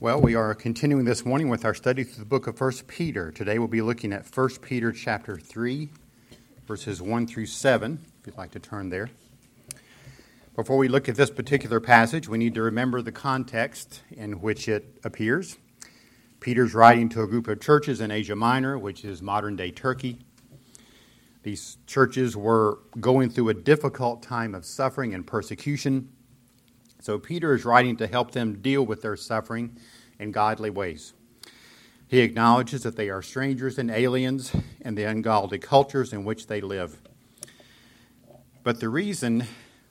Well, we are continuing this morning with our study through the book of 1 Peter. Today we'll be looking at 1 Peter chapter 3, verses 1 through 7, if you'd like to turn there. Before we look at this particular passage, we need to remember the context in which it appears. Peter's writing to a group of churches in Asia Minor, which is modern-day Turkey. These churches were going through a difficult time of suffering and persecution. So Peter is writing to help them deal with their suffering in godly ways. He acknowledges that they are strangers and aliens in the ungodly cultures in which they live. But the reason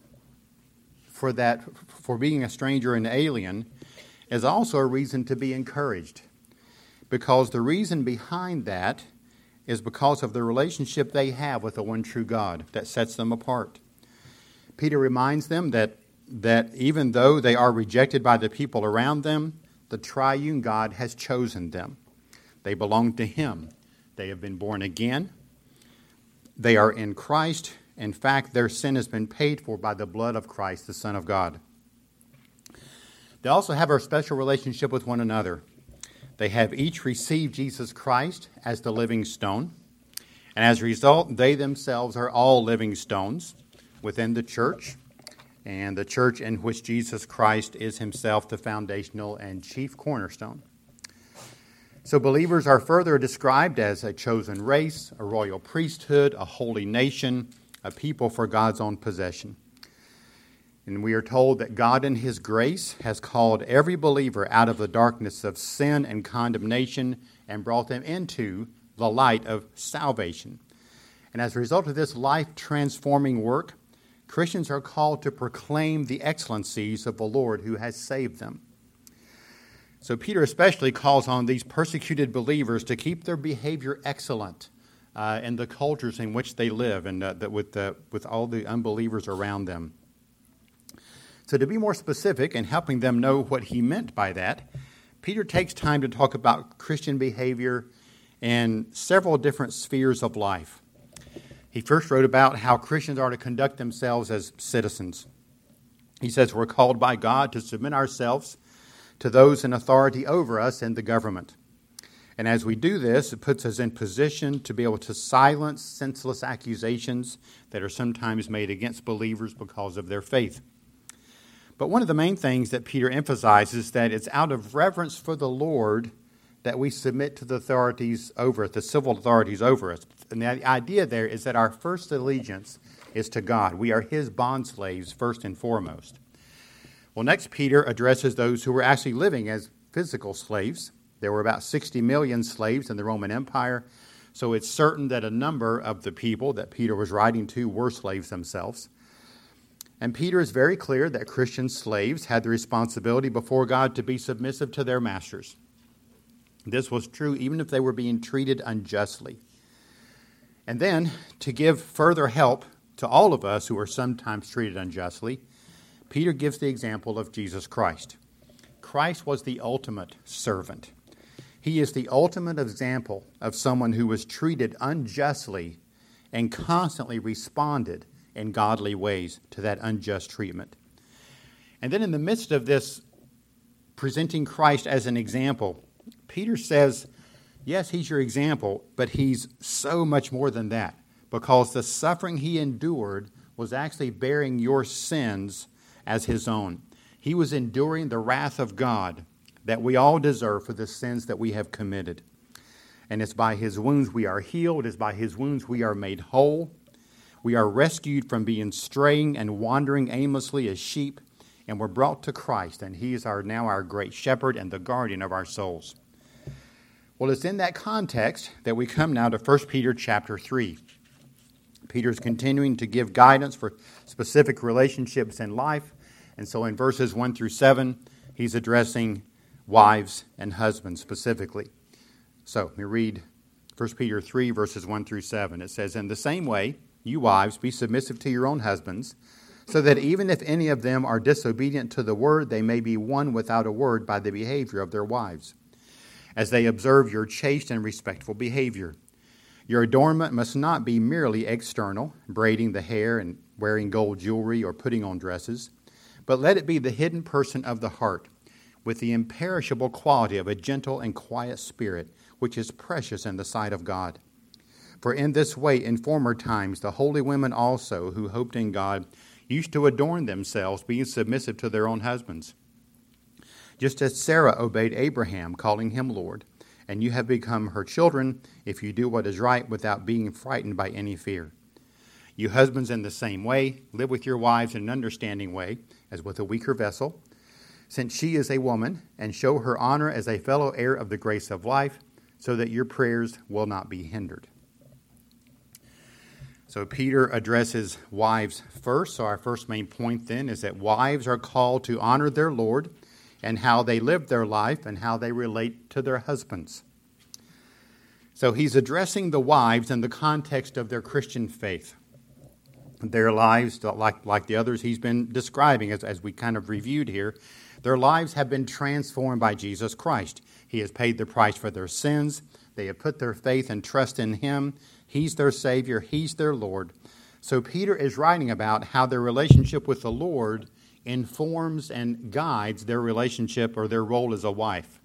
for being a stranger and alien is also a reason to be encouraged. Because the reason behind that is because of the relationship they have with the one true God that sets them apart. Peter reminds them that even though they are rejected by the people around them, the triune God has chosen them. They belong to Him. They have been born again. They are in Christ. In fact, their sin has been paid for by the blood of Christ, the Son of God. They also have a special relationship with one another. They have each received Jesus Christ as the living stone. And as a result, they themselves are all living stones within the church, and the church in which Jesus Christ is Himself the foundational and chief cornerstone. So believers are further described as a chosen race, a royal priesthood, a holy nation, a people for God's own possession. And we are told that God in His grace has called every believer out of the darkness of sin and condemnation and brought them into the light of salvation. And as a result of this life-transforming work, Christians are called to proclaim the excellencies of the Lord who has saved them. So Peter especially calls on these persecuted believers to keep their behavior excellent in the cultures in which they live and with all the unbelievers around them. So to be more specific and helping them know what he meant by that, Peter takes time to talk about Christian behavior in several different spheres of life. He first wrote about how Christians are to conduct themselves as citizens. He says we're called by God to submit ourselves to those in authority over us in the government. And as we do this, it puts us in position to be able to silence senseless accusations that are sometimes made against believers because of their faith. But one of the main things that Peter emphasizes is that it's out of reverence for the Lord that we submit to the authorities over us, the civil authorities over us. And the idea there is that our first allegiance is to God. We are His bondslaves first and foremost. Well, next Peter addresses those who were actually living as physical slaves. There were about 60 million slaves in the Roman Empire, so it's certain that a number of the people that Peter was writing to were slaves themselves. And Peter is very clear that Christian slaves had the responsibility before God to be submissive to their masters. This was true even if they were being treated unjustly. And then, to give further help to all of us who are sometimes treated unjustly, Peter gives the example of Jesus Christ. Christ was the ultimate servant. He is the ultimate example of someone who was treated unjustly and constantly responded in godly ways to that unjust treatment. And then in the midst of this, presenting Christ as an example, Peter says, yes, He's your example, but He's so much more than that, because the suffering He endured was actually bearing your sins as His own. He was enduring the wrath of God that we all deserve for the sins that we have committed. And it's by His wounds we are healed. It's by His wounds we are made whole. We are rescued from being straying and wandering aimlessly as sheep, and we're brought to Christ, and He is now our great shepherd and the guardian of our souls. Well, it's in that context that we come now to 1 Peter chapter 3. Peter's continuing to give guidance for specific relationships in life. And so in verses 1 through 7, he's addressing wives and husbands specifically. So we read 1 Peter 3, verses 1 through 7. It says, "In the same way, you wives, be submissive to your own husbands, so that even if any of them are disobedient to the word, they may be won without a word by the behavior of their wives, as they observe your chaste and respectful behavior. Your adornment must not be merely external, braiding the hair and wearing gold jewelry or putting on dresses, but let it be the hidden person of the heart, with the imperishable quality of a gentle and quiet spirit, which is precious in the sight of God. For in this way, in former times, the holy women also, who hoped in God, used to adorn themselves, being submissive to their own husbands. Just as Sarah obeyed Abraham, calling him Lord, and you have become her children if you do what is right without being frightened by any fear. You husbands, in the same way, live with your wives in an understanding way, as with a weaker vessel, since she is a woman, and show her honor as a fellow heir of the grace of life, so that your prayers will not be hindered. So Peter addresses wives first. So our first main point then is that wives are called to honor their Lord and how they live their life and how they relate to their husbands. So he's addressing the wives in the context of their Christian faith. Their lives, like the others he's been describing as we kind of reviewed here, their lives have been transformed by Jesus Christ. He has paid the price for their sins. They have put their faith and trust in him. He's their Savior. He's their Lord. So Peter is writing about how their relationship with the Lord informs and guides their relationship or their role as a wife.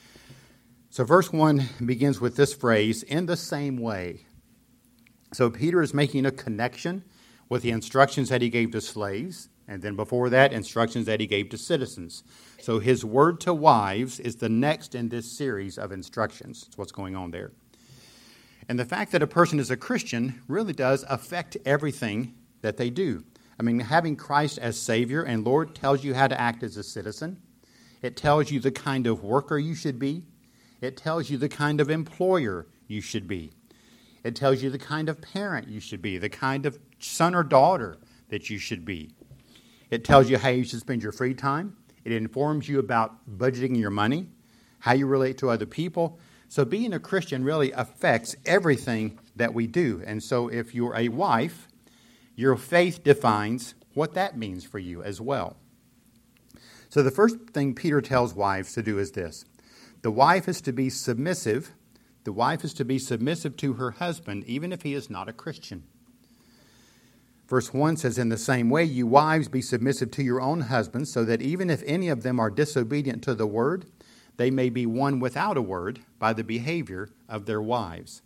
So verse 1 begins with this phrase, in the same way. So Peter is making a connection with the instructions that he gave to slaves, and then before that, instructions that he gave to citizens. So his word to wives is the next in this series of instructions. That's what's going on there. And the fact that a person is a Christian really does affect everything that they do. I mean, having Christ as Savior and Lord tells you how to act as a citizen. It tells you the kind of worker you should be. It tells you the kind of employer you should be. It tells you the kind of parent you should be, the kind of son or daughter that you should be. It tells you how you should spend your free time. It informs you about budgeting your money, how you relate to other people. So being a Christian really affects everything that we do. And so if you're a wife, your faith defines what that means for you as well. So the first thing Peter tells wives to do is this. The wife is to be submissive. The wife is to be submissive to her husband, even if he is not a Christian. Verse 1 says, in the same way, you wives be submissive to your own husbands, so that even if any of them are disobedient to the word, they may be won without a word by the behavior of their wives.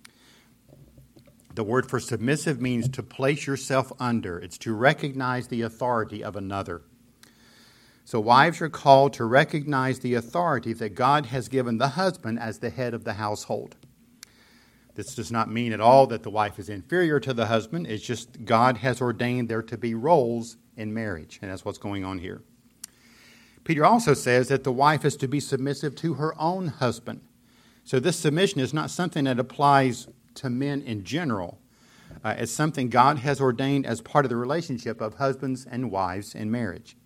The word for submissive means to place yourself under. It's to recognize the authority of another. So wives are called to recognize the authority that God has given the husband as the head of the household. This does not mean at all that the wife is inferior to the husband. It's just God has ordained there to be roles in marriage, and that's what's going on here. Peter also says that the wife is to be submissive to her own husband. So this submission is not something that applies to men in general. It's something God has ordained as part of the relationship of husbands and wives in marriage.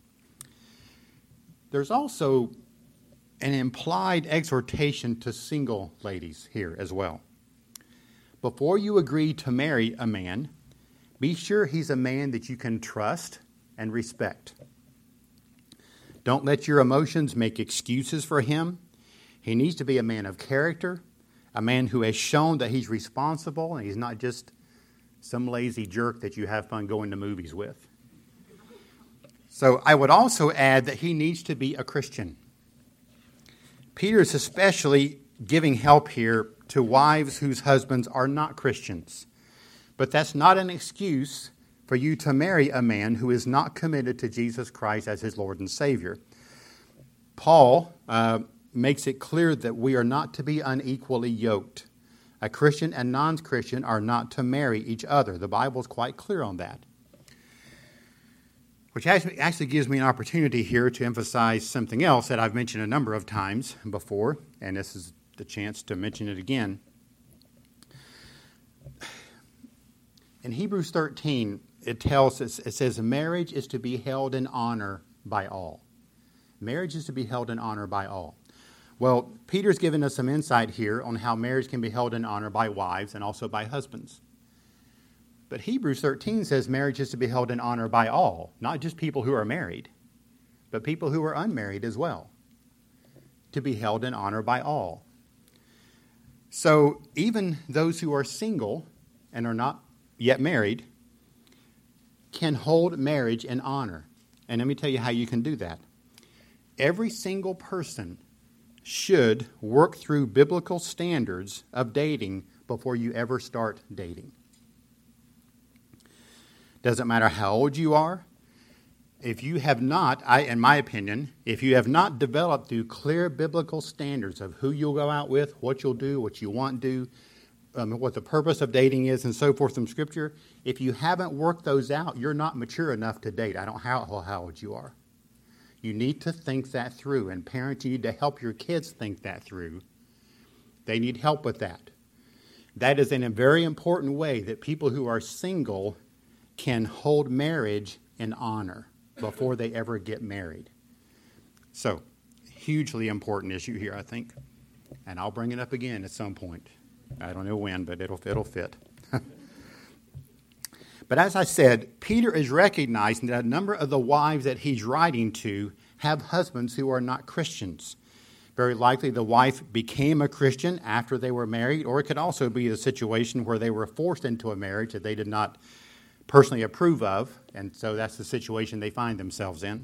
There's also an implied exhortation to single ladies here as well. Before you agree to marry a man, be sure he's a man that you can trust and respect. Don't let your emotions make excuses for him. He needs to be a man of character, a man who has shown that he's responsible and he's not just some lazy jerk that you have fun going to movies with. So I would also add that he needs to be a Christian. Peter is especially giving help here to wives whose husbands are not Christians. But that's not an excuse for you to marry a man who is not committed to Jesus Christ as his Lord and Savior. Paul makes it clear that we are not to be unequally yoked. A Christian and non-Christian are not to marry each other. The Bible is quite clear on that. Which actually gives me an opportunity here to emphasize something else that I've mentioned a number of times before, and this is the chance to mention it again. In Hebrews 13, it says marriage is to be held in honor by all. Marriage is to be held in honor by all. Well, Peter's given us some insight here on how marriage can be held in honor by wives and also by husbands. But Hebrews 13 says marriage is to be held in honor by all, not just people who are married, but people who are unmarried as well, to be held in honor by all. So even those who are single and are not yet married can hold marriage in honor. And let me tell you how you can do that. every single person should work through biblical standards of dating before you ever start dating. Doesn't matter how old you are. If you have not, in my opinion, if you have not developed through clear biblical standards of who you'll go out with, what you'll do, what you want to do, what the purpose of dating is, and so forth from Scripture, if you haven't worked those out, you're not mature enough to date. I don't know how old you are. You need to think that through, and parents, you need to help your kids think that through. They need help with that. That is in a very important way that people who are single can hold marriage in honor before they ever get married. So, hugely important issue here, I think. And I'll bring it up again at some point. I don't know when, but it'll fit. But as I said, Peter is recognizing that a number of the wives that he's writing to have husbands who are not Christians. Very likely the wife became a Christian after they were married, or it could also be a situation where they were forced into a marriage that they did not personally approve of, and so that's the situation they find themselves in.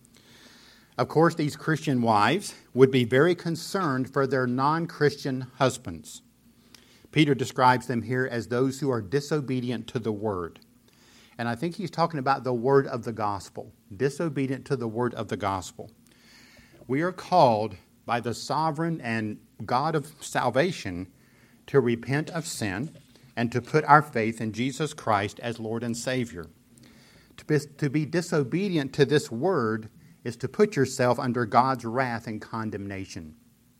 Of course, these Christian wives would be very concerned for their non-Christian husbands. Peter describes them here as those who are disobedient to the word. And I think he's talking about the word of the gospel, disobedient to the word of the gospel. We are called by the sovereign and God of salvation to repent of sin and to put our faith in Jesus Christ as Lord and Savior. To be disobedient to this word is to put yourself under God's wrath and condemnation.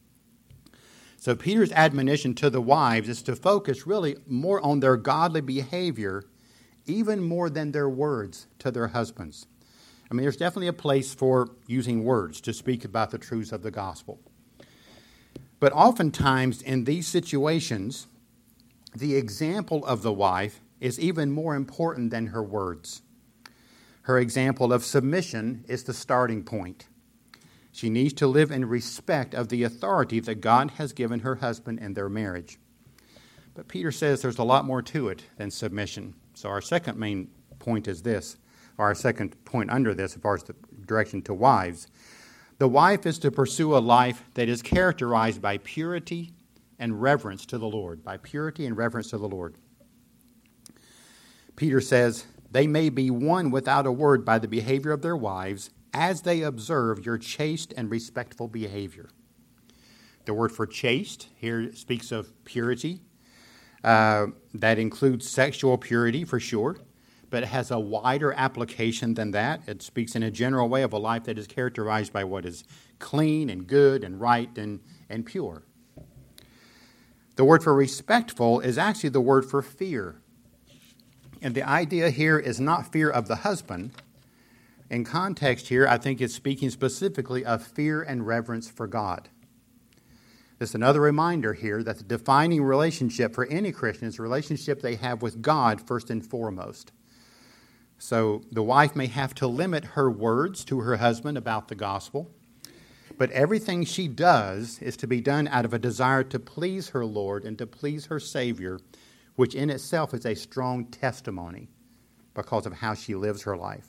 So Peter's admonition to the wives is to focus really more on their godly behavior, even more than their words to their husbands. I mean, there's definitely a place for using words to speak about the truths of the gospel. But oftentimes in these situations, the example of the wife is even more important than her words. Her example of submission is the starting point. She needs to live in respect of the authority that God has given her husband in their marriage. But Peter says there's a lot more to it than submission. So our second main point is this, or our second point under this, as far as the direction to wives. The wife is to pursue a life that is characterized by purity and reverence to the Lord, by purity and reverence to the Lord. Peter says, they may be won without a word by the behavior of their wives as they observe your chaste and respectful behavior. The word for chaste here speaks of purity. That includes sexual purity for sure, but it has a wider application than that. It speaks in a general way of a life that is characterized by what is clean and good and right and pure. The word for respectful is actually the word for fear. And the idea here is not fear of the husband. In context here, I think it's speaking specifically of fear and reverence for God. There's another reminder here that the defining relationship for any Christian is the relationship they have with God first and foremost. So the wife may have to limit her words to her husband about the gospel, but everything she does is to be done out of a desire to please her Lord and to please her Savior, which in itself is a strong testimony because of how she lives her life.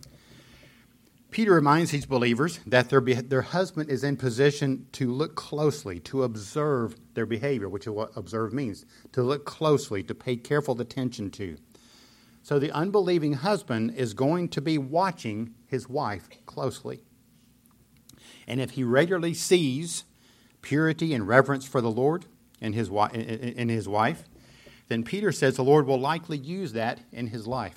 Peter reminds these believers that their husband is in position to look closely, to observe their behavior, which is what observe means, to look closely, to pay careful attention to. So the unbelieving husband is going to be watching his wife closely. And if he regularly sees purity and reverence for the Lord in his wife, then Peter says the Lord will likely use that in his life.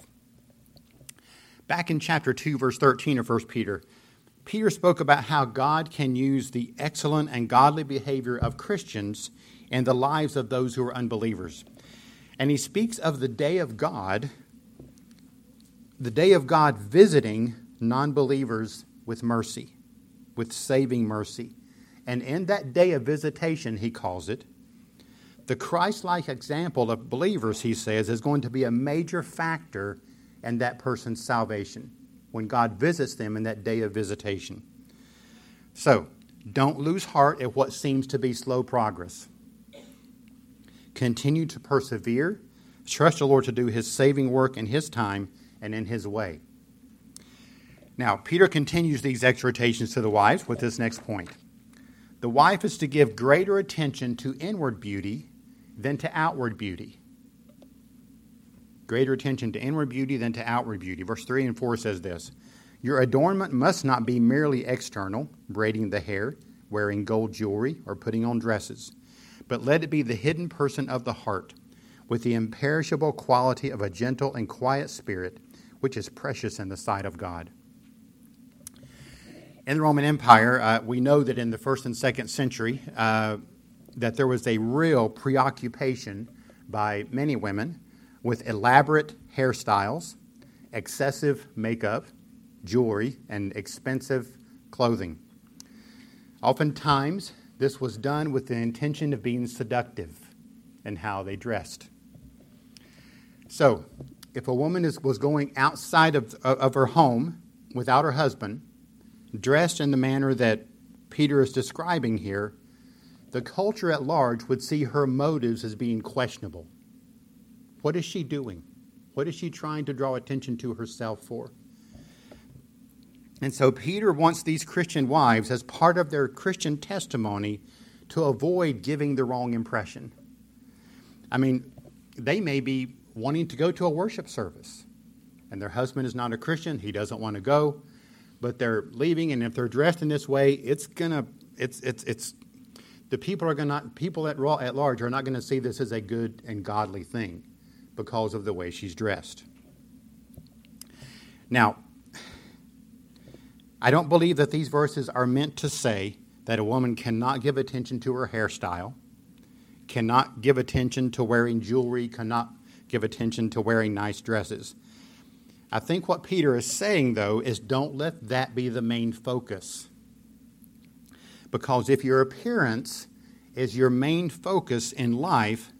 Back in chapter 2, verse 13 of 1 Peter, Peter spoke about how God can use the excellent and godly behavior of Christians in the lives of those who are unbelievers. And he speaks of the day of God visiting non-believers with mercy, with saving mercy. And in that day of visitation, he calls it, the Christ-like example of believers, he says, is going to be a major factor in that person's salvation when God visits them in that day of visitation. So, don't lose heart at what seems to be slow progress. Continue to persevere. Trust the Lord to do his saving work in his time and in his way. Now, Peter continues these exhortations to the wives with this next point. The wife is to give greater attention to inward beauty than to outward beauty. Greater attention to inward beauty than to outward beauty. Verse 3 and 4 says this, your adornment must not be merely external, braiding the hair, wearing gold jewelry, or putting on dresses, but let it be the hidden person of the heart, with the imperishable quality of a gentle and quiet spirit, which is precious in the sight of God. In the Roman Empire, we know that in the 1st and 2nd century, that there was a real preoccupation by many women with elaborate hairstyles, excessive makeup, jewelry, and expensive clothing. Oftentimes, this was done with the intention of being seductive in how they dressed. So, if a woman was going outside of her home without her husband, dressed in the manner that Peter is describing here, the culture at large would see her motives as being questionable. What is she doing? What is she trying to draw attention to herself for? And so Peter wants these Christian wives, as part of their Christian testimony, to avoid giving the wrong impression. I mean, they may be wanting to go to a worship service, and their husband is not a Christian, he doesn't want to go, but they're leaving, and if they're dressed in this way, people at large are not going to see this as a good and godly thing because of the way she's dressed. Now, I don't believe that these verses are meant to say that a woman cannot give attention to her hairstyle, cannot give attention to wearing jewelry, cannot give attention to wearing nice dresses. I think what Peter is saying, though, is don't let that be the main focus. Because if your appearance is your main focus in life,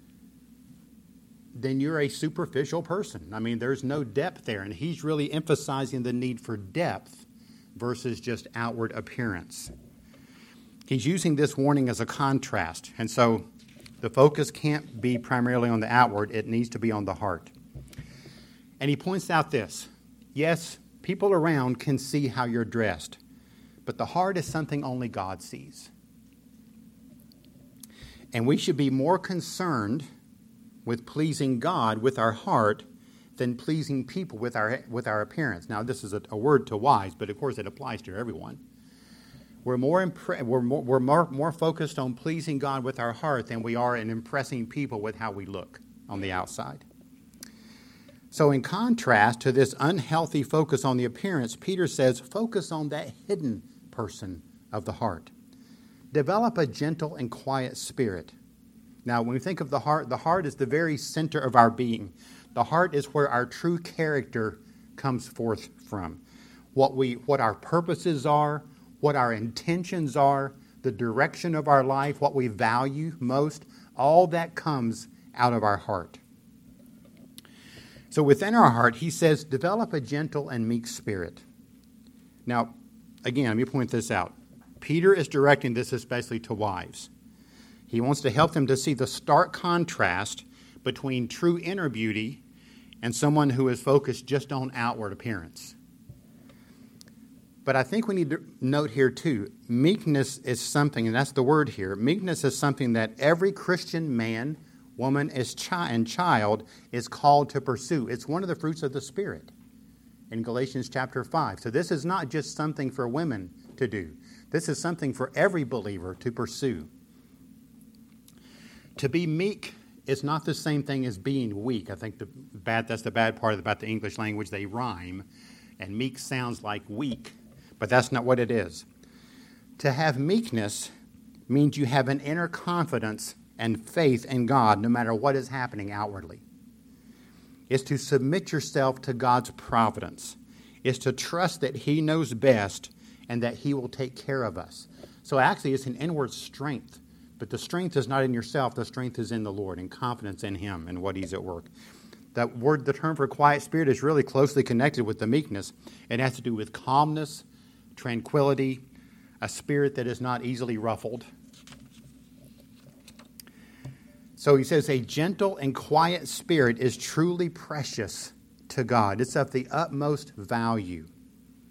then you're a superficial person. I mean, there's no depth there, and he's really emphasizing the need for depth versus just outward appearance. He's using this warning as a contrast, and so the focus can't be primarily on the outward, it needs to be on the heart. And he points out this, yes, people around can see how you're dressed, but the heart is something only God sees. And we should be more concerned with pleasing God with our heart than pleasing people with our appearance. Now, this is a word to wives, but of course it applies to everyone. We're more focused on pleasing God with our heart than we are in impressing people with how we look on the outside. So in contrast to this unhealthy focus on the appearance, Peter says, focus on that hidden person of the heart. Develop a gentle and quiet spirit. Now, when we think of the heart is the very center of our being. The heart is where our true character comes forth from. What our purposes are, what our intentions are, the direction of our life, what we value most, all that comes out of our heart. So within our heart, he says, develop a gentle and meek spirit. Now, again, let me point this out. Peter is directing this especially to wives. He wants to help them to see the stark contrast between true inner beauty and someone who is focused just on outward appearance. But I think we need to note here too, meekness is something, and that's the word here, meekness is something that every Christian man, woman, and child is called to pursue. It's one of the fruits of the Spirit in Galatians chapter 5. So this is not just something for women to do. This is something for every believer to pursue. To be meek is not the same thing as being weak. I think that's the bad part about the English language. They rhyme, and meek sounds like weak, but that's not what it is. To have meekness means you have an inner confidence and faith in God no matter what is happening outwardly. It's to submit yourself to God's providence. It's to trust that He knows best and that He will take care of us. So actually it's an inward strength. But the strength is not in yourself. The strength is in the Lord and confidence in Him and what He's at work. The term for quiet spirit is really closely connected with the meekness. It has to do with calmness, tranquility, a spirit that is not easily ruffled. So he says a gentle and quiet spirit is truly precious to God. It's of the utmost value.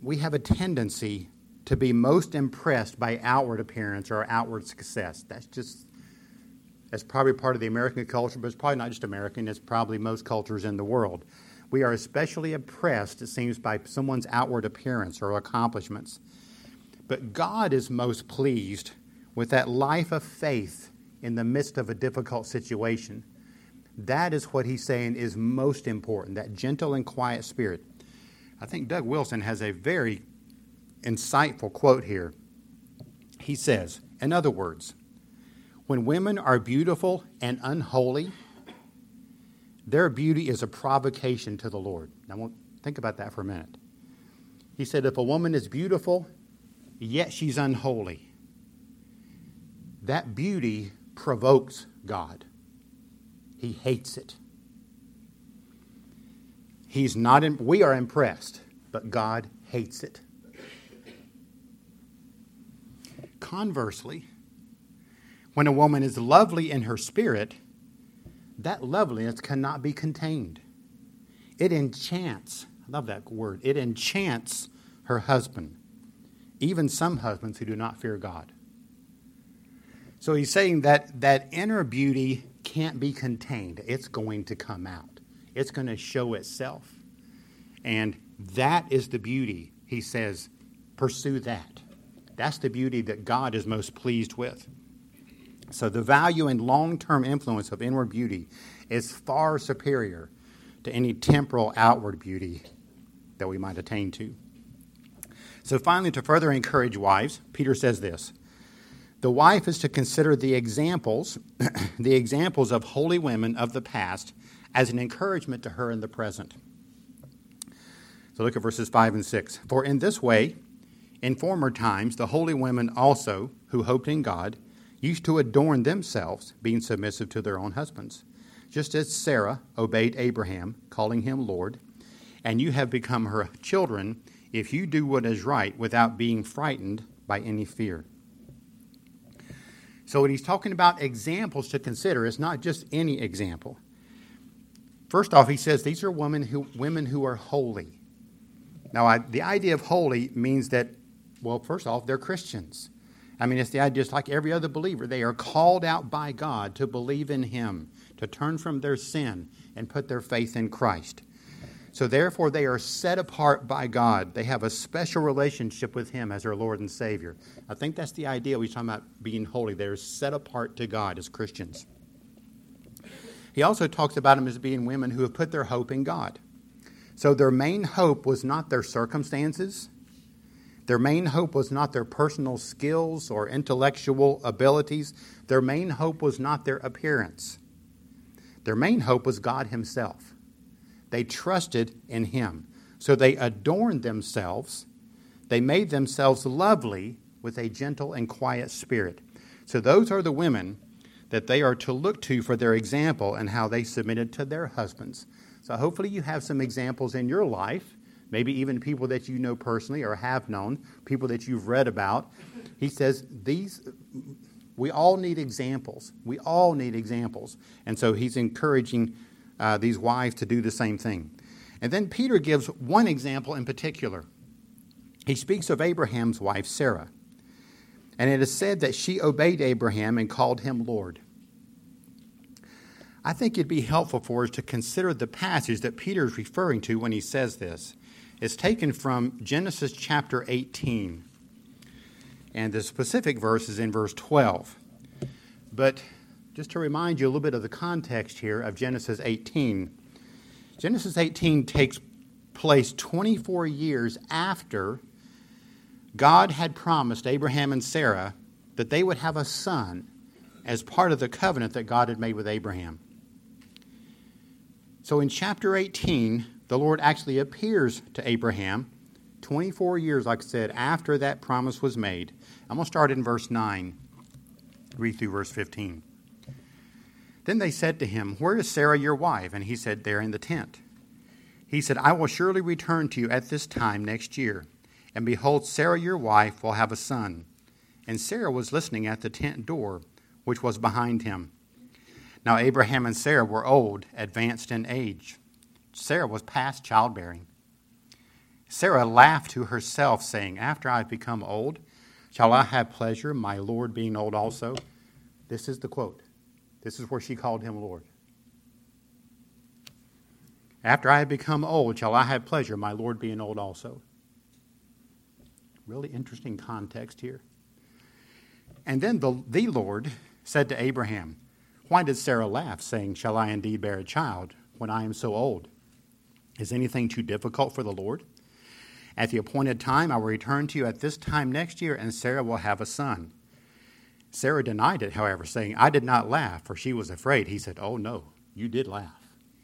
we have a tendency to be most impressed by outward appearance or outward success. That's probably part of the American culture, but it's probably not just American. It's probably most cultures in the world. We are especially impressed, it seems, by someone's outward appearance or accomplishments. But God is most pleased with that life of faith in the midst of a difficult situation. That is what he's saying is most important, that gentle and quiet spirit. I think Doug Wilson has a very insightful quote here. He says, in other words, when women are beautiful and unholy, their beauty is a provocation to the Lord. Now, think about that for a minute. He said, if a woman is beautiful, yet she's unholy, that beauty provokes God. He hates it. We are impressed, but God hates it. Conversely, when a woman is lovely in her spirit, that loveliness cannot be contained. It enchants, I love that word, it enchants her husband, even some husbands who do not fear God. So he's saying that inner beauty can't be contained. It's going to come out. It's going to show itself. And that is the beauty. He says, pursue that. That's the beauty that God is most pleased with. So the value and long-term influence of inward beauty is far superior to any temporal outward beauty that we might attain to. So finally, to further encourage wives, Peter says this: the wife is to consider the examples of holy women of the past as an encouragement to her in the present. So look at verses 5 and 6. For in this way, in former times, the holy women also, who hoped in God, used to adorn themselves, being submissive to their own husbands, just as Sarah obeyed Abraham, calling him Lord, and you have become her children if you do what is right without being frightened by any fear. So when he's talking about examples to consider, it's not just any example. First off, he says these are women who are holy. Now, the idea of holy means that, well, first off, they're Christians. I mean, it's the idea, just like every other believer, they are called out by God to believe in Him, to turn from their sin and put their faith in Christ. So therefore, they are set apart by God. They have a special relationship with Him as their Lord and Savior. I think that's the idea we're talking about being holy. They're set apart to God as Christians. He also talks about them as being women who have put their hope in God. So their main hope was not their circumstances. Their main hope was not their personal skills or intellectual abilities. Their main hope was not their appearance. Their main hope was God Himself. They trusted in Him. So they adorned themselves. They made themselves lovely with a gentle and quiet spirit. So those are the women that they are to look to for their example and how they submitted to their husbands. So hopefully you have some examples in your life, maybe even people that you know personally or have known, people that you've read about. He says we all need examples. We all need examples. And so he's encouraging these wives to do the same thing. And then Peter gives one example in particular. He speaks of Abraham's wife, Sarah. And it is said that she obeyed Abraham and called him Lord. I think it'd be helpful for us to consider the passage that Peter is referring to when he says this. It's taken from Genesis chapter 18. And the specific verse is in verse 12. But just to remind you a little bit of the context here of Genesis 18. Genesis 18 takes place 24 years after God had promised Abraham and Sarah that they would have a son as part of the covenant that God had made with Abraham. So in chapter 18, the Lord actually appears to Abraham 24 years, like I said, after that promise was made. I'm going to start in verse 9, read through verse 15. Then they said to him, "Where is Sarah your wife?" And he said, "There in the tent." He said, "I will surely return to you at this time next year. And behold, Sarah your wife will have a son." And Sarah was listening at the tent door, which was behind him. Now Abraham and Sarah were old, advanced in age. Sarah was past childbearing. Sarah laughed to herself, saying, "After I have become old, shall I have pleasure, my Lord being old also?" This is the quote. This is where she called him Lord. "After I have become old, shall I have pleasure, my Lord being old also?" Really interesting context here. And then the Lord said to Abraham, "Why did Sarah laugh, saying, 'Shall I indeed bear a child when I am so old?' Is anything too difficult for the Lord? At the appointed time, I will return to you at this time next year, and Sarah will have a son." Sarah denied it, however, saying, "I did not laugh," for she was afraid. He said, "Oh, no, you did laugh."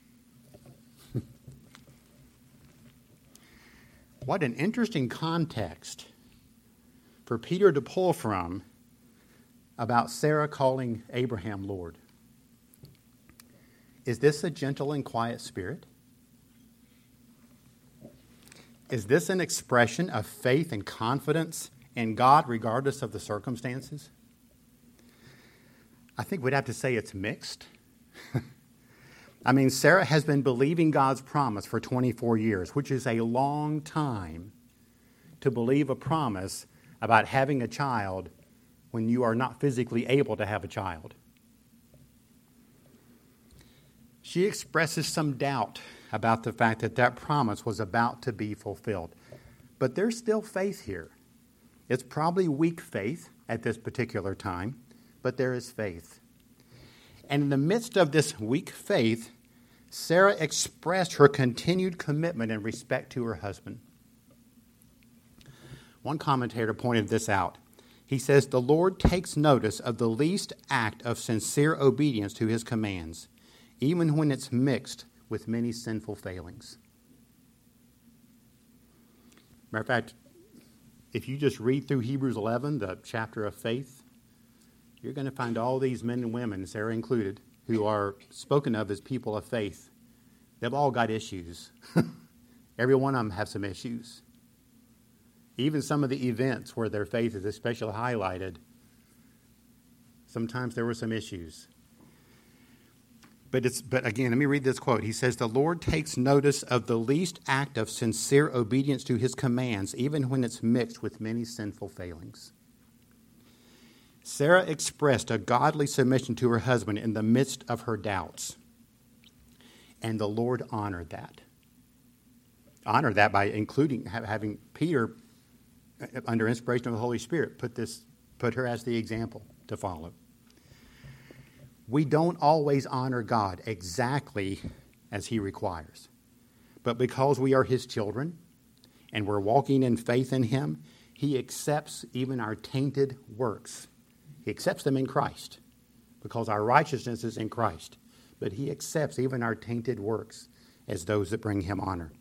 What an interesting context for Peter to pull from about Sarah calling Abraham Lord. Is this a gentle and quiet spirit? Is this an expression of faith and confidence in God regardless of the circumstances? I think we'd have to say it's mixed. I mean, Sarah has been believing God's promise for 24 years, which is a long time to believe a promise about having a child when you are not physically able to have a child. She expresses some doubt about the fact that that promise was about to be fulfilled. But there's still faith here. It's probably weak faith at this particular time, but there is faith. And in the midst of this weak faith, Sarah expressed her continued commitment and respect to her husband. One commentator pointed this out. He says, "The Lord takes notice of the least act of sincere obedience to his commands, even when it's mixed with many sinful failings." Matter of fact, if you just read through Hebrews 11, the chapter of faith, you're going to find all these men and women, Sarah included, who are spoken of as people of faith. They've all got issues. Every one of them have some issues. Even some of the events where their faith is especially highlighted, sometimes there were some issues. But again, let me read this quote. He says, "The Lord takes notice of the least act of sincere obedience to his commands, even when it's mixed with many sinful failings." Sarah expressed a godly submission to her husband in the midst of her doubts. And the Lord honored that. Honored that by including, having Peter, under inspiration of the Holy Spirit, put her as the example to follow. We don't always honor God exactly as he requires. But because we are his children and we're walking in faith in him, he accepts even our tainted works. He accepts them in Christ because our righteousness is in Christ. But he accepts even our tainted works as those that bring him honor.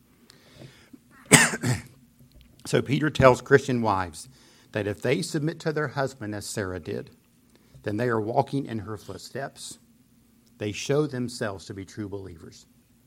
So Peter tells Christian wives that if they submit to their husband as Sarah did, then they are walking in her footsteps. They show themselves to be true believers.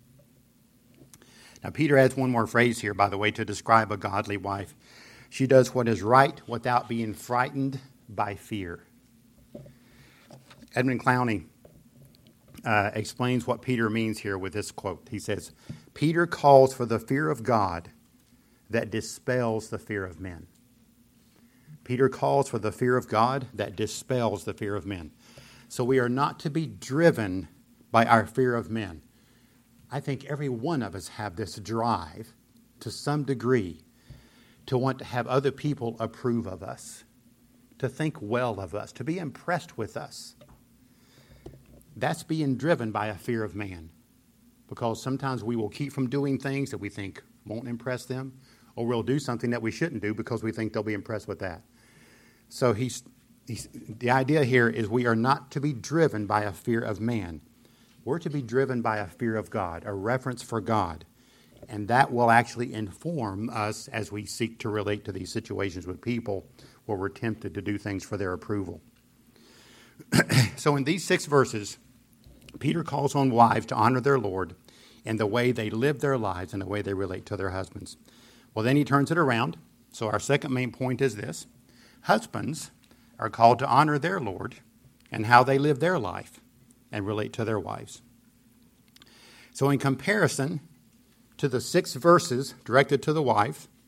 Now, Peter adds one more phrase here, by the way, to describe a godly wife. She does what is right without being frightened by fear. Edmund Clowney explains what Peter means here with this quote. He says, "Peter calls for the fear of God that dispels the fear of men." Peter calls for the fear of God that dispels the fear of men. So we are not to be driven by our fear of men. I think every one of us have this drive to some degree to want to have other people approve of us, to think well of us, to be impressed with us. That's being driven by a fear of man, because sometimes we will keep from doing things that we think won't impress them, or we'll do something that we shouldn't do because we think they'll be impressed with that. So the idea here is we are not to be driven by a fear of man. We're to be driven by a fear of God, a reverence for God. And that will actually inform us as we seek to relate to these situations with people where we're tempted to do things for their approval. So in these 6 verses, Peter calls on wives to honor their Lord in the way they live their lives and the way they relate to their husbands. Well, then he turns it around. So our second main point is this. Husbands are called to honor their Lord and how they live their life and relate to their wives. So in comparison to the 6 verses directed to the wife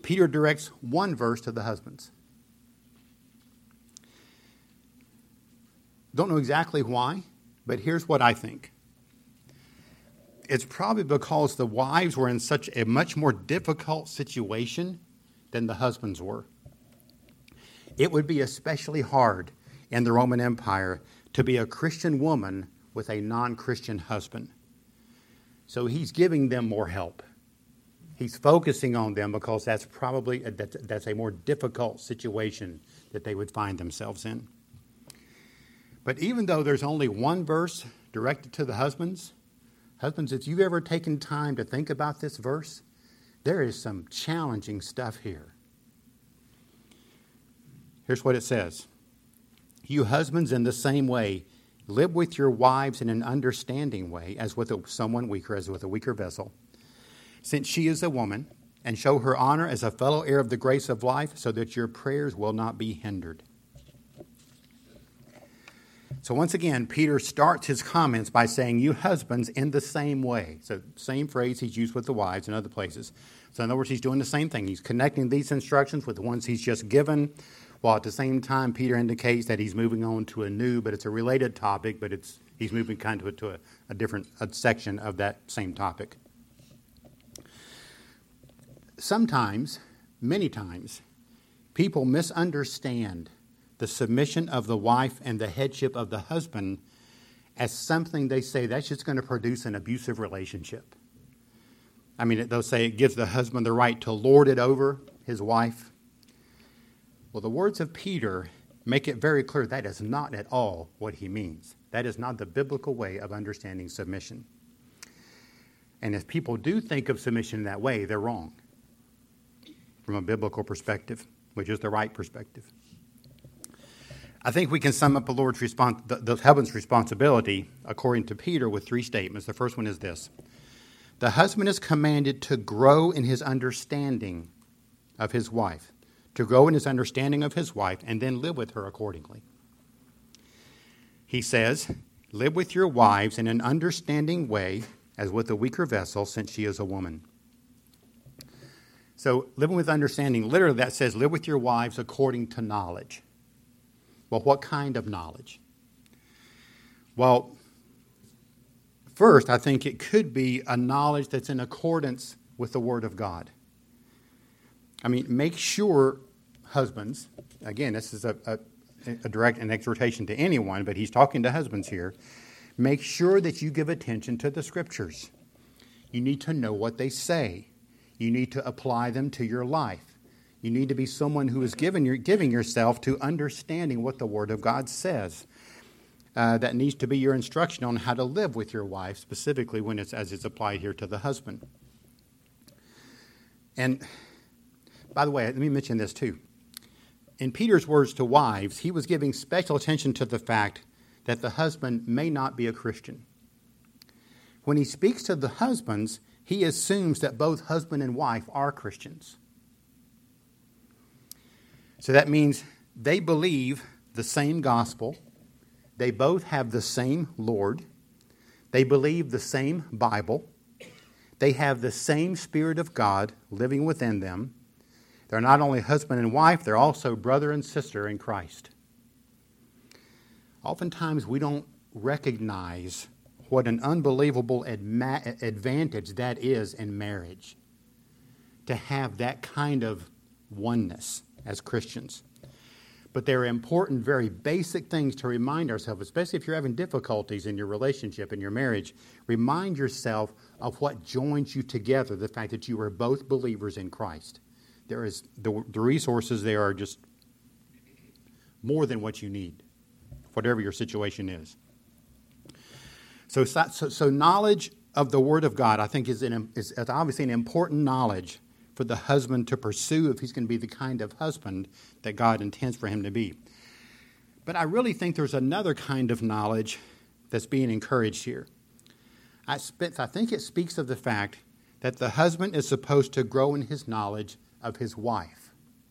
Peter directs one verse to the husbands. Don't know exactly why, but here's what I think. It's probably because the wives were in such a much more difficult situation than the husbands were. It would be especially hard in the Roman Empire to be a Christian woman with a non-Christian husband. So he's giving them more help. He's focusing on them because that's probably that's a more difficult situation that they would find themselves in. But even though there's only one verse directed to the husbands, if you've ever taken time to think about this verse, there is some challenging stuff here. Here's what it says. You husbands, in the same way, live with your wives in an understanding way, as with someone weaker, as with a weaker vessel, since she is a woman, and show her honor as a fellow heir of the grace of life, so that your prayers will not be hindered. So once again, Peter starts his comments by saying, you husbands, in the same way. So same phrase he's used with the wives in other places. So in other words, he's doing the same thing. He's connecting these instructions with the ones he's just given, while at the same time, Peter indicates that he's moving on to a new, but it's a related topic, but he's moving kind of to a different section of that same topic. Sometimes, many times, people misunderstand the submission of the wife and the headship of the husband as something they say that's just going to produce an abusive relationship. I mean, they'll say it gives the husband the right to lord it over his wife. Well, the words of Peter make it very clear that is not at all what he means. That is not the biblical way of understanding submission. And if people do think of submission that way, they're wrong from a biblical perspective, which is the right perspective. I think we can sum up the husband's responsibility, according to Peter, with three statements. The first one is this. The husband is commanded to grow in his understanding of his wife, to grow in his understanding of his wife, and then live with her accordingly. He says, live with your wives in an understanding way, as with a weaker vessel, since she is a woman. So living with understanding, literally that says live with your wives according to knowledge. Well, what kind of knowledge? Well, first, I think it could be a knowledge that's in accordance with the Word of God. I mean, make sure, husbands, again, this is a direct an exhortation to anyone, but he's talking to husbands here. Make sure that you give attention to the Scriptures. You need to know what they say. You need to apply them to your life. You need to be someone who is giving yourself to understanding what the Word of God says. That needs to be your instruction on how to live with your wife, specifically when as it's applied here to the husband. And by the way, let me mention this too. In Peter's words to wives, he was giving special attention to the fact that the husband may not be a Christian. When he speaks to the husbands, he assumes that both husband and wife are Christians. So that means they believe the same gospel. They both have the same Lord. They believe the same Bible. They have the same Spirit of God living within them. They're not only husband and wife, they're also brother and sister in Christ. Oftentimes we don't recognize what an unbelievable advantage that is in marriage, to have that kind of oneness as Christians. But there are important, very basic things to remind ourselves, especially if you're having difficulties in your relationship, in your marriage. Remind yourself of what joins you together, the fact that you are both believers in Christ. There is the resources there are just more than what you need, whatever your situation is. So knowledge of the Word of God, I think, is obviously an important knowledge for the husband to pursue if he's going to be the kind of husband that God intends for him to be. But I really think there's another kind of knowledge that's being encouraged here. I think it speaks of the fact that the husband is supposed to grow in his knowledge of his wife.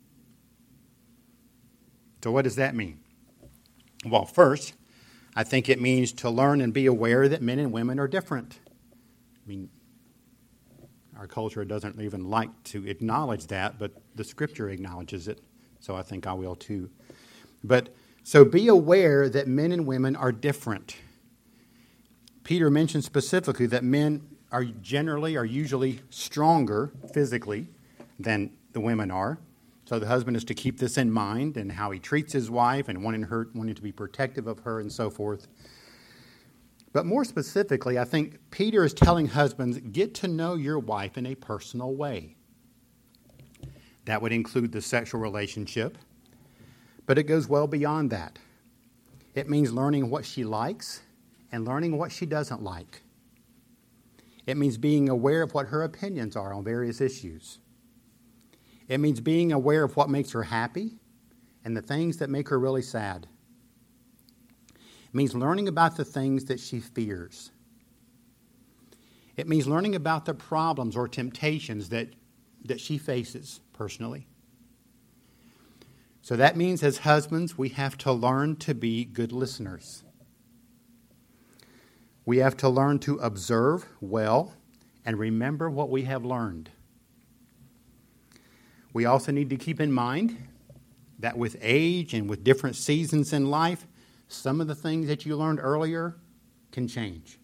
So what does that mean? Well, first, I think it means to learn and be aware that men and women are different. I mean, Our culture doesn't even like to acknowledge that, but the Scripture acknowledges it, so I think I will too. But so be aware that men and women are different. Peter mentions specifically that men are usually stronger physically than the women are. So the husband is to keep this in mind and how he treats his wife and wanting to be protective of her and so forth. But more specifically, I think Peter is telling husbands, get to know your wife in a personal way. That would include the sexual relationship, but it goes well beyond that. It means learning what she likes and learning what she doesn't like. It means being aware of what her opinions are on various issues. It means being aware of what makes her happy and the things that make her really sad. It means learning about the things that she fears. It means learning about the problems or temptations that she faces personally. So that means as husbands, we have to learn to be good listeners. We have to learn to observe well and remember what we have learned. We also need to keep in mind that with age and with different seasons in life, some of the things that you learned earlier can change.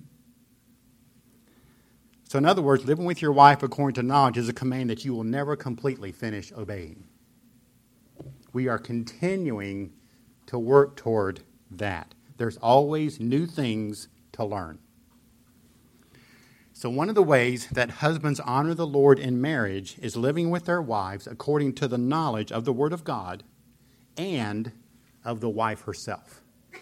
So in other words, living with your wife according to knowledge is a command that you will never completely finish obeying. We are continuing to work toward that. There's always new things to learn. So one of the ways that husbands honor the Lord in marriage is living with their wives according to the knowledge of the Word of God and of the wife herself.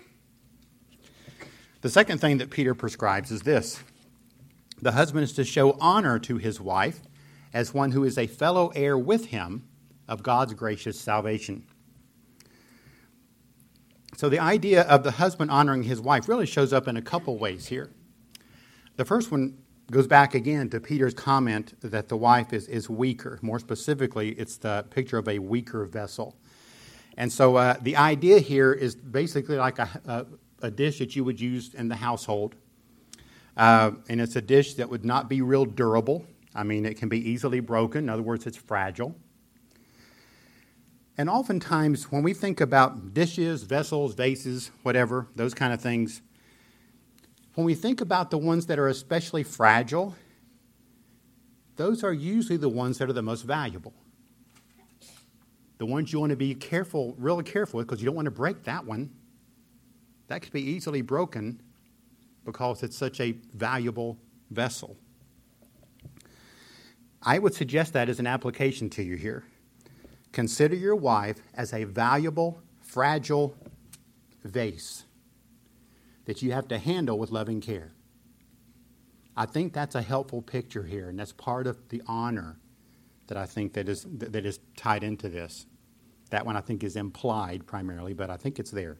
The second thing that Peter prescribes is this. The husband is to show honor to his wife as one who is a fellow heir with him of God's gracious salvation. So the idea of the husband honoring his wife really shows up in a couple ways here. The first one goes back again to Peter's comment that the wife is weaker. More specifically, it's the picture of a weaker vessel. And so the idea here is basically like a dish that you would use in the household. And it's a dish that would not be real durable. I mean, it can be easily broken. In other words, it's fragile. And oftentimes, when we think about dishes, vessels, vases, whatever, those kind of things, when we think about the ones that are especially fragile, those are usually the ones that are the most valuable. The ones you want to be careful, really careful with, because you don't want to break that one. That could be easily broken because it's such a valuable vessel. I would suggest that as an application to you here. Consider your wife as a valuable, fragile vase that you have to handle with loving care. I think that's a helpful picture here, and that's part of the honor that I think that is tied into this. That one I think is implied primarily, but I think it's there.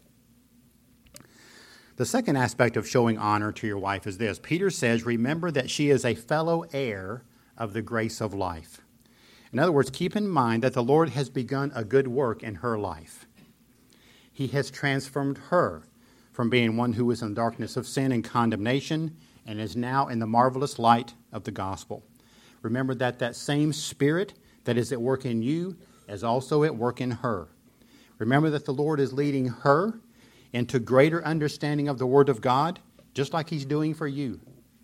The second aspect of showing honor to your wife is this. Peter says, remember that she is a fellow heir of the grace of life. In other words, keep in mind that the Lord has begun a good work in her life. He has transformed her from being one who was in darkness of sin and condemnation and is now in the marvelous light of the gospel. Remember that that same Spirit that is at work in you is also at work in her. Remember that the Lord is leading her into greater understanding of the Word of God, just like He's doing for you.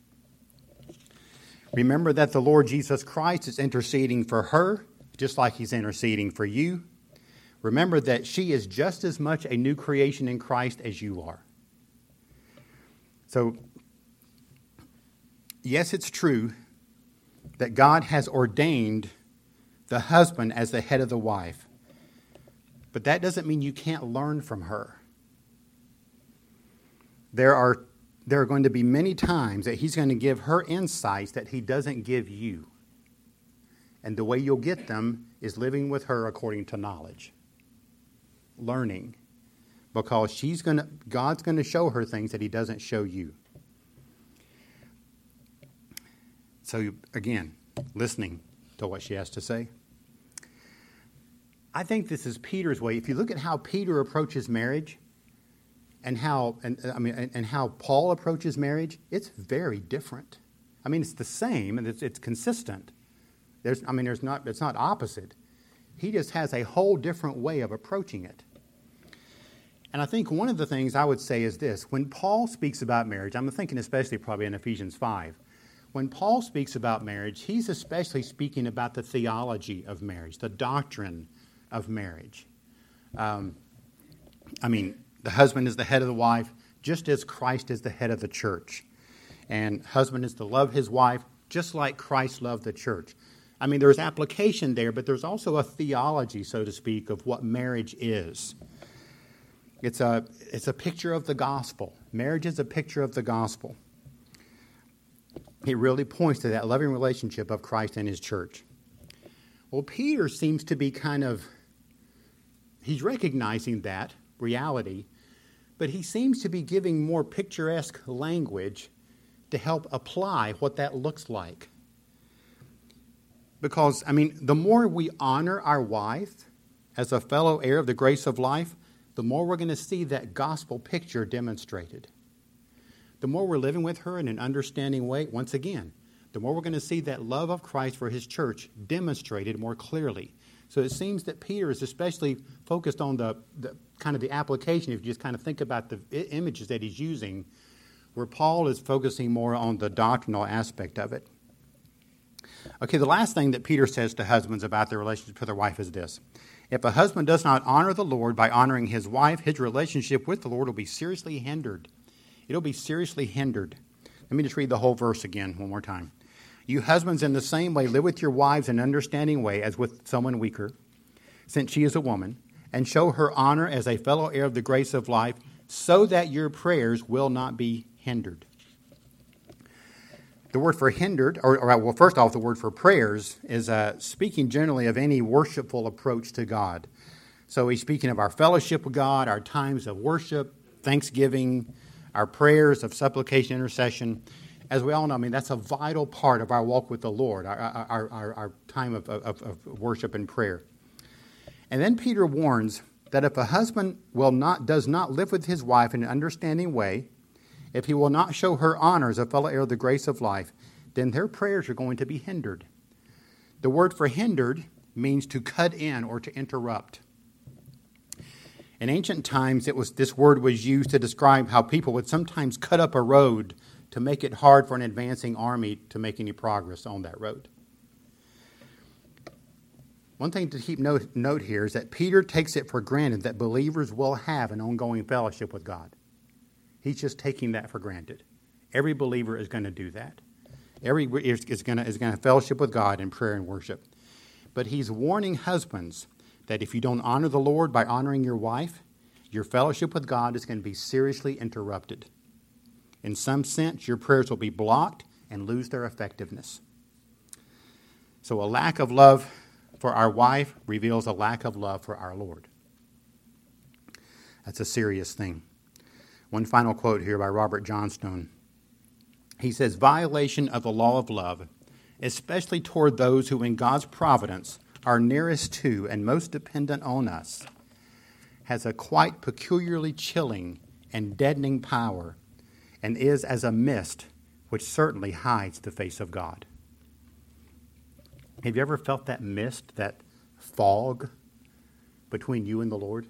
Remember that the Lord Jesus Christ is interceding for her, just like He's interceding for you. Remember that she is just as much a new creation in Christ as you are. So, yes, it's true that God has ordained the husband as the head of the wife. But that doesn't mean you can't learn from her. There are going to be many times that He's going to give her insights that He doesn't give you. And the way you'll get them is living with her according to knowledge. Learning. Because God's going to show her things that He doesn't show you. So again, listening to what she has to say. I think this is Peter's way. If you look at how Peter approaches marriage, and how Paul approaches marriage, it's very different. I mean, it's the same, and it's consistent. It's not opposite. He just has a whole different way of approaching it. And I think one of the things I would say is this. When Paul speaks about marriage, I'm thinking especially probably in Ephesians 5, when Paul speaks about marriage, he's especially speaking about the theology of marriage, the doctrine of marriage. The husband is the head of the wife, just as Christ is the head of the church. And husband is to love his wife, just like Christ loved the church. I mean, there's application there, but there's also a theology, so to speak, of what marriage is. It's a picture of the gospel. Marriage is a picture of the gospel. It really points to that loving relationship of Christ and his church. Well, Peter seems to be he's recognizing that reality, but he seems to be giving more picturesque language to help apply what that looks like. Because, the more we honor our wife as a fellow heir of the grace of life, the more we're going to see that gospel picture demonstrated. The more we're living with her in an understanding way, once again, the more we're going to see that love of Christ for his church demonstrated more clearly. So it seems that Peter is especially focused on the application, if you just kind of think about the images that he's using, where Paul is focusing more on the doctrinal aspect of it. Okay, the last thing that Peter says to husbands about their relationship with their wife is this. If a husband does not honor the Lord by honoring his wife, his relationship with the Lord will be seriously hindered. It'll be seriously hindered. Let me just read the whole verse again one more time. You husbands in the same way live with your wives in an understanding way as with someone weaker, since she is a woman, and show her honor as a fellow heir of the grace of life, so that your prayers will not be hindered. The word for hindered, first off, the word for prayers is speaking generally of any worshipful approach to God. So he's speaking of our fellowship with God, our times of worship, thanksgiving, our prayers of supplication, intercession. As we all know, that's a vital part of our walk with the Lord, our time of worship and prayer. And then Peter warns that if a husband does not live with his wife in an understanding way, if he will not show her honor as a fellow heir of the grace of life, then their prayers are going to be hindered. The word for hindered means to cut in or to interrupt. In ancient times, this word was used to describe how people would sometimes cut up a road to make it hard for an advancing army to make any progress on that road. One thing to keep note here is that Peter takes it for granted that believers will have an ongoing fellowship with God. He's just taking that for granted. Every believer is going to do that. Is going to fellowship with God in prayer and worship. But he's warning husbands that if you don't honor the Lord by honoring your wife, your fellowship with God is going to be seriously interrupted. In some sense, your prayers will be blocked and lose their effectiveness. So a lack of love for our wife reveals a lack of love for our Lord. That's a serious thing. One final quote here by Robert Johnstone. He says, violation of the law of love, especially toward those who in God's providence are nearest to and most dependent on us, has a quite peculiarly chilling and deadening power and is as a mist which certainly hides the face of God. Have you ever felt that mist, that fog between you and the Lord?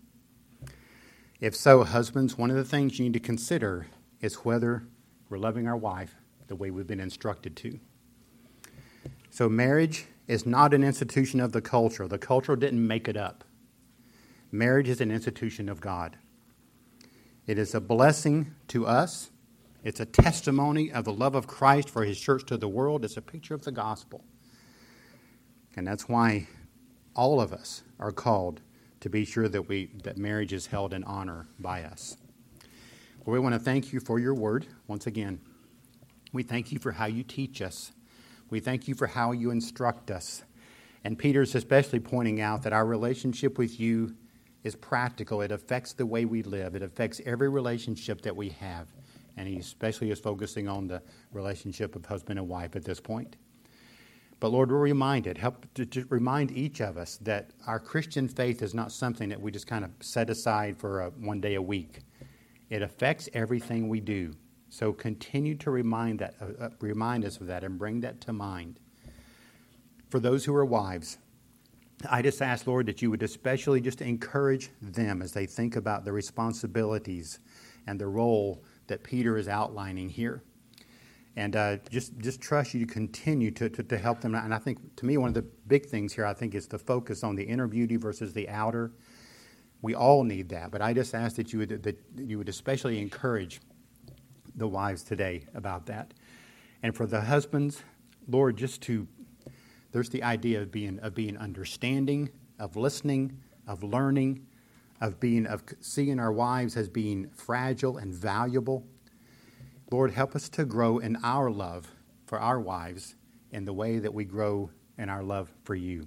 If so, husbands, one of the things you need to consider is whether we're loving our wife the way we've been instructed to. So marriage is not an institution of the culture. The culture didn't make it up. Marriage is an institution of God. It is a blessing to us. It's a testimony of the love of Christ for his church to the world. It's a picture of the gospel. And that's why all of us are called to be sure that marriage is held in honor by us. Well, we want to thank you for your word once again. We thank you for how you teach us. We thank you for how you instruct us. And Peter's especially pointing out that our relationship with you is practical. It affects the way we live. It affects every relationship that we have. And he especially is focusing on the relationship of husband and wife at this point. But Lord, we're reminded, help to remind each of us that our Christian faith is not something that we just kind of set aside for one day a week. It affects everything we do. So continue to remind us of that and bring that to mind. For those who are wives, I just ask, Lord, that you would especially just encourage them as they think about the responsibilities and the role that Peter is outlining here. And just trust you to continue to help them. And I think, to me, one of the big things here, I think, is the focus on the inner beauty versus the outer. We all need that. But I just ask that you would especially encourage the wives today about that. And for the husbands, Lord, there's the idea of being understanding, of listening, of learning, of seeing our wives as being fragile and valuable. Lord, help us to grow in our love for our wives in the way that we grow in our love for you.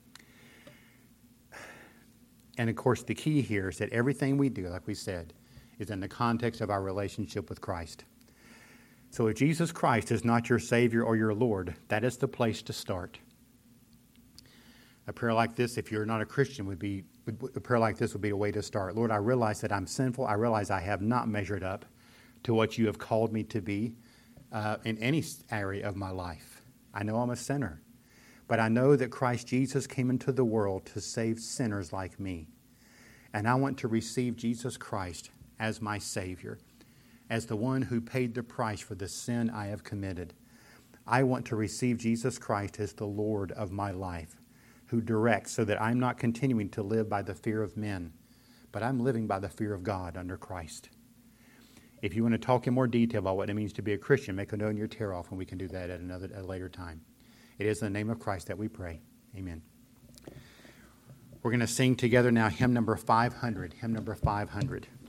And of course, the key here is that everything we do, like we said, is in the context of our relationship with Christ. So if Jesus Christ is not your Savior or your Lord, that is the place to start. A prayer like this, if you're not a Christian, would be a way to start. Lord, I realize that I'm sinful. I realize I have not measured up to what you have called me to be in any area of my life. I know I'm a sinner, but I know that Christ Jesus came into the world to save sinners like me. And I want to receive Jesus Christ as my Savior, as the one who paid the price for the sin I have committed. I want to receive Jesus Christ as the Lord of my life, who directs, so that I'm not continuing to live by the fear of men, but I'm living by the fear of God under Christ. If you want to talk in more detail about what it means to be a Christian, make a note in your tear-off, and we can do that at a later time. It is in the name of Christ that we pray. Amen. We're going to sing together now hymn number 500. Hymn number 500.